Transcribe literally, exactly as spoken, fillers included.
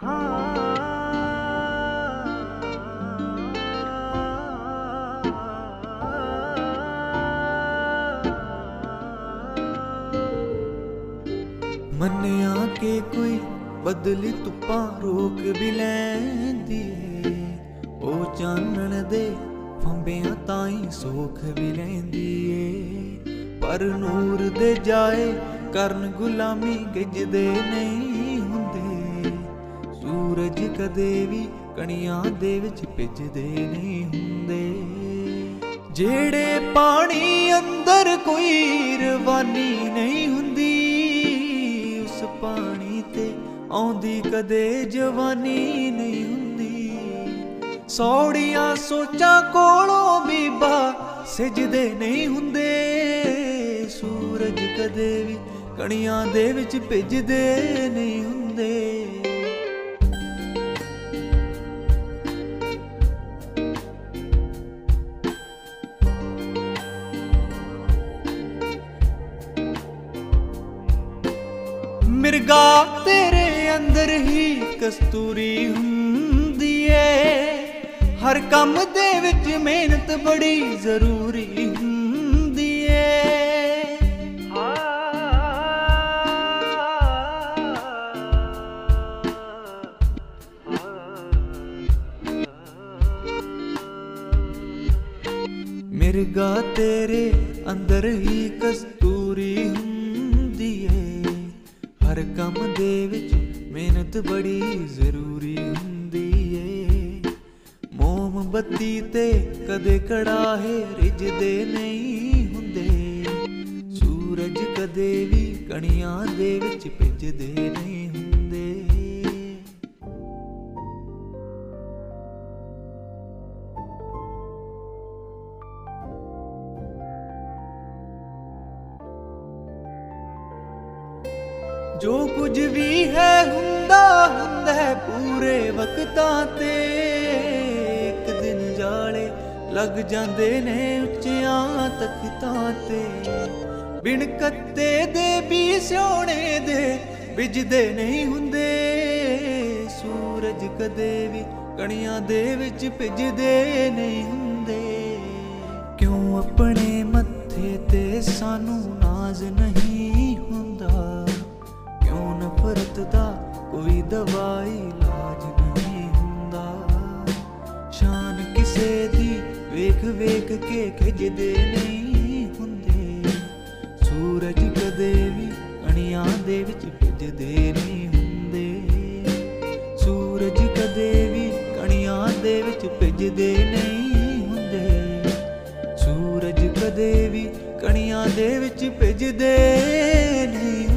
मन्निया के कोई बदली धुप्पा रोक भी लैंदी है, ओ चानण दे फंबियां ताई सोख भी लैंदी है। पर नूर दे जाए करन गुलामी गिजदे नहीं हुंदे, सूरज कदे भी कणियां दे विच भिजदे नहीं हुंदे। जेड़े पानी अंदर कोई रवानी नहीं हुंदी, पानी ते आउंदी कदे जवानी नहीं हुंदी। सौड़ियां सोचां कोलों बीबा सिजदे नहीं हुंदे, सूरज कदे भी कणियां दे विच भिजदे नहीं हुंदे। मिर्गा तेरे अंदर ही कस्तूरी हुंदी है, हर कम दे विच मेहनत बड़ी जरूरी हुंदी है। मिर्गा तेरे अंदर ही कस्तूरी हुंदी है, हर कम दे विच मेहनत बड़ी जरूरी हुंदी है। मोमबत्ती ते कदे कड़ाहे रिजदे नहीं हुंदे, सूरज कदे भी कणियां दे विच भिजदे नहीं हुंदे। जो कुछ भी है हुंदा हुंदा है पूरे वक्तां ते, एक दिन जाले लग जांदे ने उच्चियां तख्तां ते। बिन कत्ते दे भी सोने दे बिजदे नहीं हुंदे, सूरज कदे भी कणियां दे विच भिजदे नहीं हुंदे। क्यों अपने मत्थे ते सानू नाज नहीं हुंदा, नफरत दा कोई दवाई इलाज नहीं हुंदा। शान किसे दी वेख वेख के खिजदे नहीं हुंदे, सूरज कदे भी कणियां दे विच भिजदे नहीं हुंदे। सूरज कदे भी कणियां दे विच भिजदे नहीं हुंदे, सूरज कदे भी कणियां दे विच भिजदे नहीं।